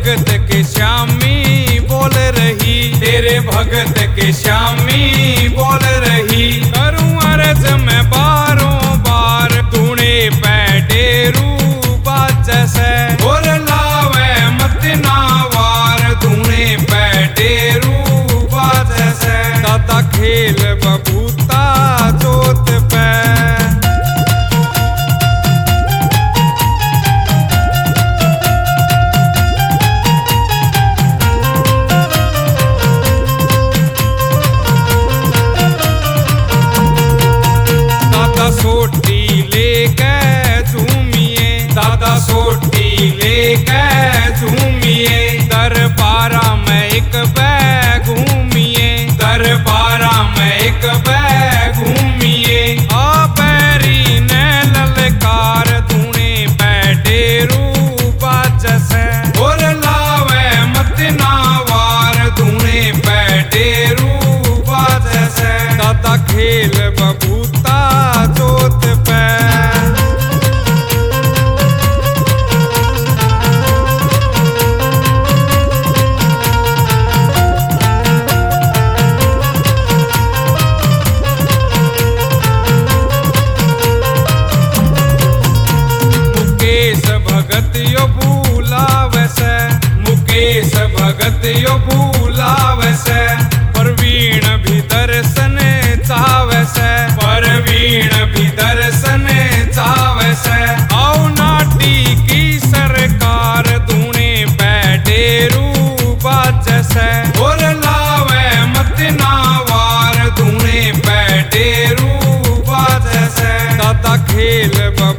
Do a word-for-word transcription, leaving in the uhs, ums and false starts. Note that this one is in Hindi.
भगत के श्यामी बोल रही, तेरे भगत के श्यामी बोल रही। करूं अर्ज मैं बारों बार, तूने पैडेरू बाज से और लावे मत नावार, तूने पैडेरू बाज से। दादा खेल बबूता जोत पे, सोटी लेके झूमिए, दादा सोटी लेके झूमिए। दरबारा में एक बैग घूमिए, दरबारा में एक बैग घूमिए। आ पैरी ने ललकार, तूने पैडेरू बाज से और लावे मत नावार, तूने पैडेरू बाज से। दादा खेल बबूता जोत पे, मुकेश भगत यो भूलावे से, मुकेश भगत यो भूलावे से। परवीन भी दर्शन चावे से, परवीन भी दर्शन चावे से। आओ नाटी की सरकार, तूने पैडेरू बाज से और लावे मत नावार, तूने पैडेरू बाज से। दादा खेल